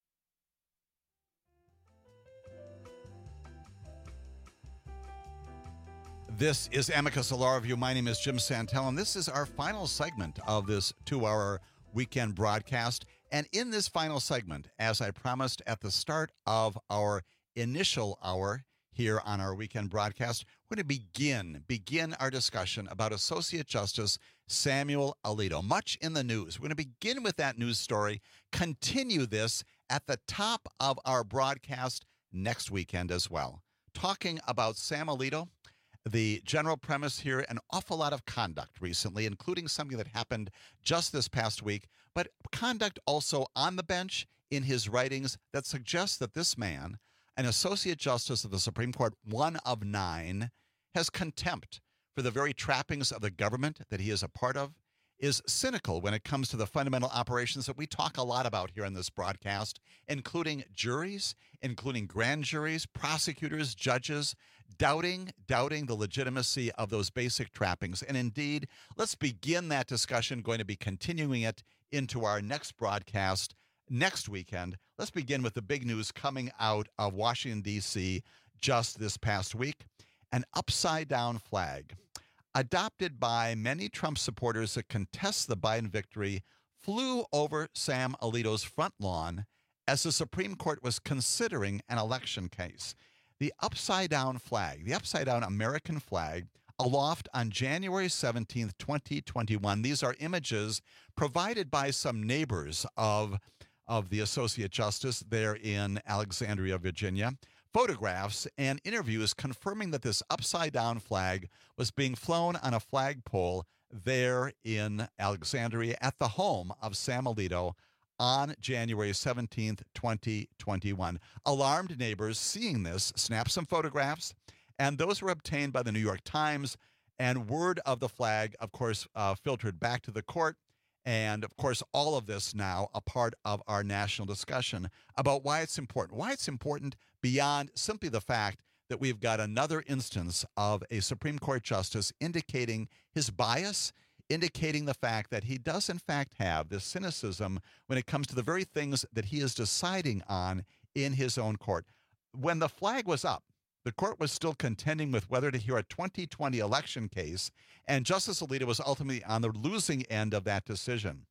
This is Amicus, a Law Review. My name is Jim Santel, and this is our final segment of this two-hour weekend broadcast. And in this final segment, as I promised at the start of our initial hour here on our weekend broadcast, we're going to begin, begin our discussion about Associate Justice Samuel Alito. Much in the news. We're going to begin with that news story, continue this at the top of our broadcast next weekend as well. Talking about Sam Alito. The general premise here, an awful lot of conduct recently, including something that happened just this past week, but conduct also on the bench in his writings that suggests that this man, an Associate Justice of the Supreme Court, one of nine, has contempt for the very trappings of the government that he is a part of, is cynical when it comes to the fundamental operations that we talk a lot about here on this broadcast, including juries, including grand juries, prosecutors, judges, doubting, doubting the legitimacy of those basic trappings. And indeed, let's begin that discussion, going to be continuing it into our next broadcast next weekend. Let's begin with the big news coming out of Washington, D C just this past week. An upside-down flag, adopted by many Trump supporters that contest the Biden victory, flew over Sam Alito's front lawn as the Supreme Court was considering an election case. The upside-down flag, the upside-down American flag, aloft on January seventeenth, twenty twenty-one. These are images provided by some neighbors of, of the Associate Justice there in Alexandria, Virginia. Photographs and interviews confirming that this upside-down flag was being flown on a flagpole there in Alexandria at the home of Sam Alito on January seventeenth, twenty twenty-one. Alarmed neighbors seeing this snapped some photographs, and those were obtained by the New York Times, and word of the flag, of course, uh, filtered back to the court. And, of course, all of this now a part of our national discussion about why it's important. Why it's important beyond simply the fact that we've got another instance of a Supreme Court justice indicating his bias, indicating the fact that he does, in fact, have this cynicism when it comes to the very things that he is deciding on in his own court. When the flag was up, the court was still contending with whether to hear a twenty twenty election case, and Justice Alito was ultimately on the losing end of that decision.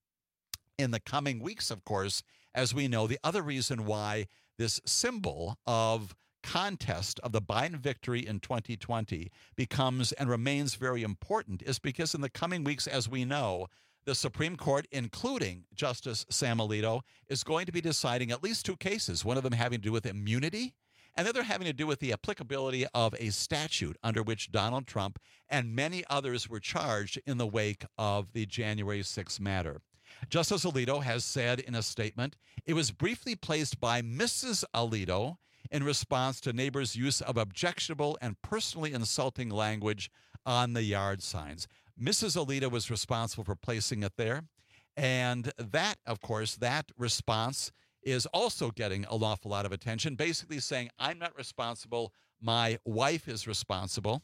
In the coming weeks, of course, as we know, the other reason why this symbol of contest of the Biden victory in twenty twenty becomes and remains very important is because in the coming weeks, as we know, the Supreme Court, including Justice Sam Alito, is going to be deciding at least two cases, one of them having to do with immunity, and the other having to do with the applicability of a statute under which Donald Trump and many others were charged in the wake of the January sixth matter. Justice Alito has said in a statement, it was briefly placed by Missus Alito in response to neighbors' use of objectionable and personally insulting language on the yard signs. Missus Alito was responsible for placing it there. And that, of course, that response is also getting an awful lot of attention, basically saying, I'm not responsible, my wife is responsible.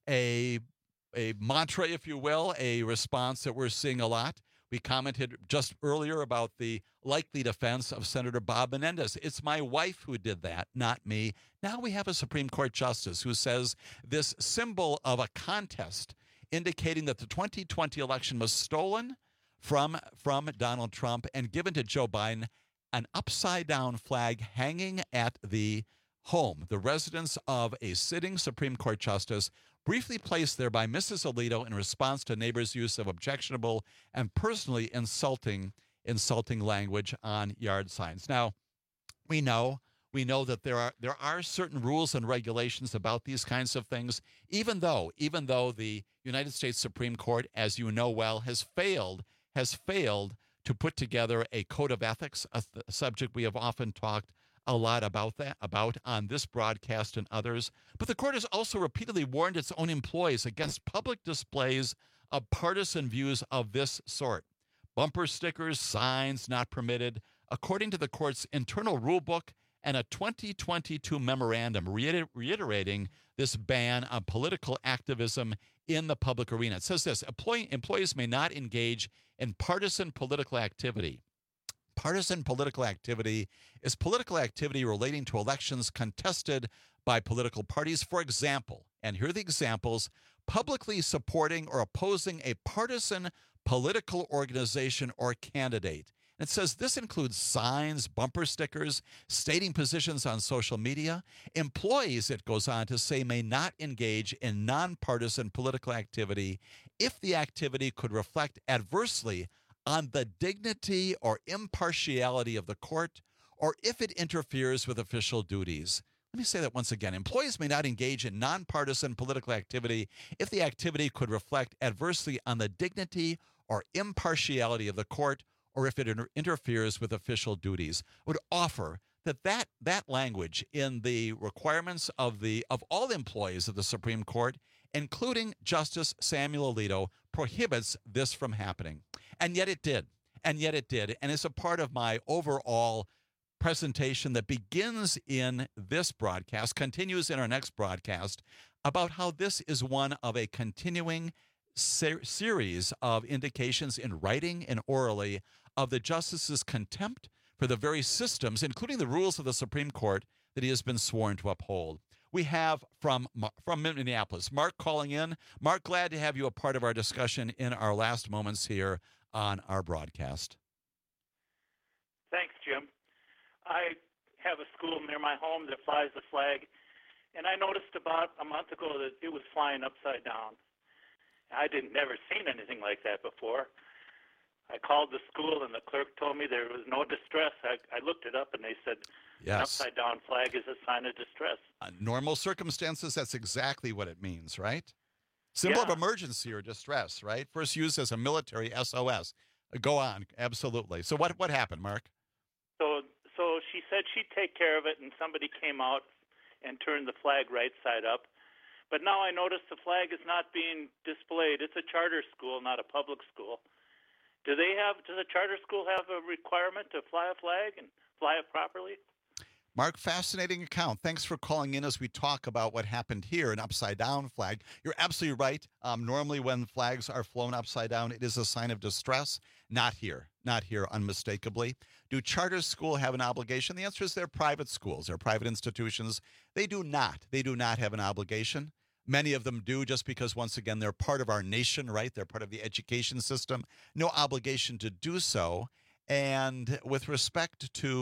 A, a mantra, if you will, a response that we're seeing a lot. We commented just earlier about the likely defense of Senator Bob Menendez. It's my wife who did that, not me. Now we have a Supreme Court justice who says this symbol of a contest indicating that the twenty twenty election was stolen from, from Donald Trump and given to Joe Biden, an upside-down flag hanging at the home, the residence of a sitting Supreme Court justice, briefly placed there by Missus Alito in response to neighbors' use of objectionable and personally insulting insulting language on yard signs. Now, we know we know that there are there are certain rules and regulations about these kinds of things, even though even though the United States Supreme Court, as you know well, has failed has failed to put together a code of ethics, a, th- a subject we have often talked a lot about that, about on this broadcast and others. But the court has also repeatedly warned its own employees against public displays of partisan views of this sort. Bumper stickers, signs not permitted, according to the court's internal rule book and a twenty twenty-two memorandum reiter- reiterating this ban on political activism in the public arena. It says this, employee, employees may not engage in partisan political activity. Partisan political activity is political activity relating to elections contested by political parties. For example, and here are the examples, publicly supporting or opposing a partisan political organization or candidate. And it says this includes signs, bumper stickers, stating positions on social media. Employees, it goes on to say, may not engage in nonpartisan political activity if the activity could reflect adversely on the dignity or impartiality of the court, or if it interferes with official duties. Let me say that once again. Employees may not engage in nonpartisan political activity if the activity could reflect adversely on the dignity or impartiality of the court, or if it inter- interferes with official duties. I would offer that, that that language in the requirements of the of all employees of the Supreme Court, including Justice Samuel Alito, prohibits this from happening. And yet it did. And yet it did. And it's a part of my overall presentation that begins in this broadcast, continues in our next broadcast, about how this is one of a continuing ser- series of indications in writing and orally of the justice's contempt for the very systems, including the rules of the Supreme Court, that he has been sworn to uphold. We have from from Minneapolis, Mark calling in. Mark, glad to have you a part of our discussion in our last moments here on our broadcast.
Thanks, Jim. I have a school near my home that flies the flag, and I noticed about a month ago that it was flying upside down. I didn't never seen anything like that before. I called the school, and the clerk told me there was no distress. I, I looked it up, and they said
yes.
An upside-down flag is a sign of distress.
Uh, normal circumstances, that's exactly what it means, right? Symbol
yeah.
of emergency or distress, right? First used as a military S O S. Uh, go on, absolutely. So what what happened, Mark?
So so she said she'd take care of it, and somebody came out and turned the flag right side up. But now I notice the flag is not being displayed. It's a charter school, not a public school. Do they have? Does a charter school have a requirement to fly a flag and fly it properly?
Mark, fascinating account. Thanks for calling in as we talk about what happened here, an upside-down flag. You're absolutely right. Um, normally when flags are flown upside down, it is a sign of distress. Not here. Not here, unmistakably. Do charter schools have an obligation? The answer is they're private schools. They're private institutions. They do not. They do not have an obligation. Many of them do just because, once again, they're part of our nation, right? They're part of the education system. No obligation to do so. And with respect to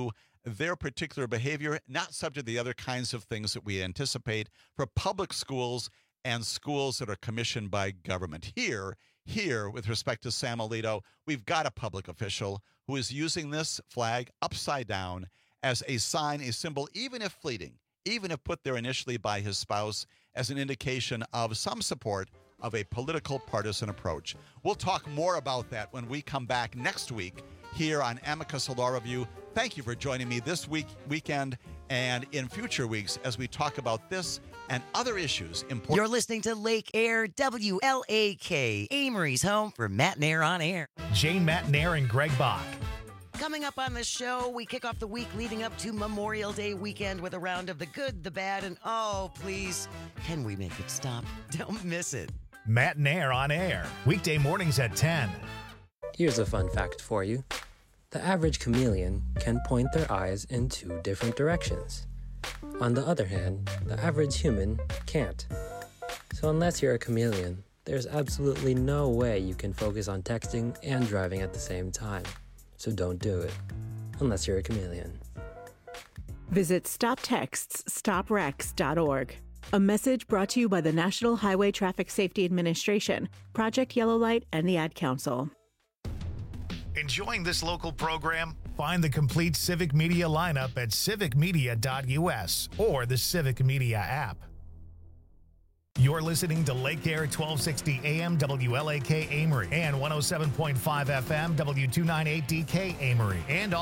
their particular behavior, not subject to the other kinds of things that we anticipate for public schools and schools that are commissioned by government. Here, here, with respect to Sam Alito, we've got a public official who is using this flag upside down as a sign, a symbol, even if fleeting, even if put there initially by his spouse, as an indication of some support of a political partisan approach. We'll talk more about that when we come back next week here on Amicus Law Review. Thank you for joining me this week, weekend, and in future weeks as we talk about this and other issues important.
You're listening to Lake Air, W L A K, Amory's home for Matt Nair on Air.
Jane Matt Nair and Greg Bach.
Coming up on the show, we kick off the week leading up to Memorial Day weekend with a round of the good, the bad, and oh, please, can we make it stop? Don't miss it.
Matt Nair on Air, weekday mornings at ten.
Here's a fun fact for you. The average chameleon can point their eyes in two different directions. On the other hand, the average human can't. So unless you're a chameleon, there's absolutely no way you can focus on texting and driving at the same time. So don't do it, unless you're a chameleon.
Visit stop texts stop wrecks dot org. A message brought to you by the National Highway Traffic Safety Administration, Project Yellow Light, and the Ad Council.
Enjoying this local program? Find the complete Civic Media lineup at civic media dot U S or the Civic Media app. You're listening to Lake Air twelve sixty A M W L A K Amory and one oh seven point five F M W two ninety-eight D K Amory and